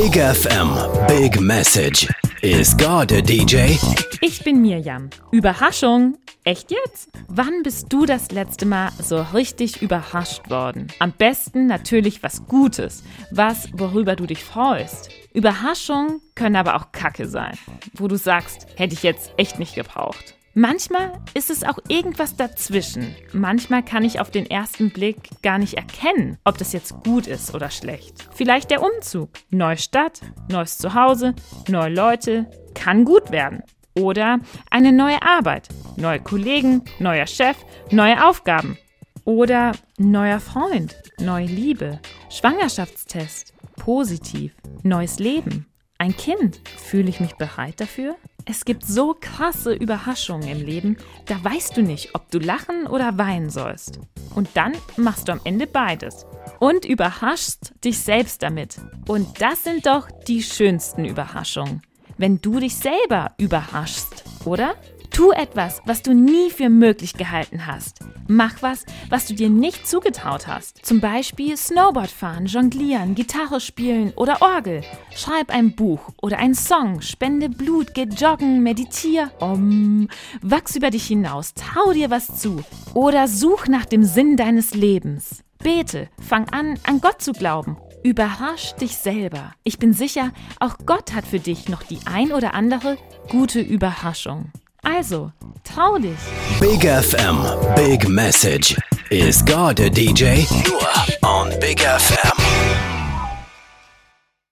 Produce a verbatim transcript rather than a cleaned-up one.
Big F M, Big Message. Is God a D J? Ich bin Mirjam. Überraschung? Echt jetzt? Wann bist du das letzte Mal so richtig überrascht worden? Am besten natürlich was Gutes, was, worüber du dich freust. Überraschungen können aber auch Kacke sein, wo du sagst, hätte ich jetzt echt nicht gebraucht. Manchmal ist es auch irgendwas dazwischen. Manchmal kann ich auf den ersten Blick gar nicht erkennen, ob das jetzt gut ist oder schlecht. Vielleicht der Umzug. Neue Stadt, neues Zuhause, neue Leute. Kann gut werden. Oder eine neue Arbeit. Neue Kollegen, neuer Chef, neue Aufgaben. Oder neuer Freund, neue Liebe. Schwangerschaftstest. Positiv. Neues Leben. Ein Kind. Fühle ich mich bereit dafür? Es gibt so krasse Überraschungen im Leben, da weißt du nicht, ob du lachen oder weinen sollst. Und dann machst du am Ende beides. Und überraschst dich selbst damit. Und das sind doch die schönsten Überraschungen. Wenn du dich selber überraschst, oder? Tu etwas, was du nie für möglich gehalten hast. Mach was, was du dir nicht zugetraut hast. Zum Beispiel Snowboard fahren, jonglieren, Gitarre spielen oder Orgel. Schreib ein Buch oder einen Song, spende Blut, geh joggen, meditier. Om. Wachs über dich hinaus, trau dir was zu. Oder such nach dem Sinn deines Lebens. Bete, fang an, an Gott zu glauben. Überrasch dich selber. Ich bin sicher, auch Gott hat für dich noch die ein oder andere gute Überraschung. Also, trau dich. Big F M, Big Message. Is God a D J? Nur on Big F M.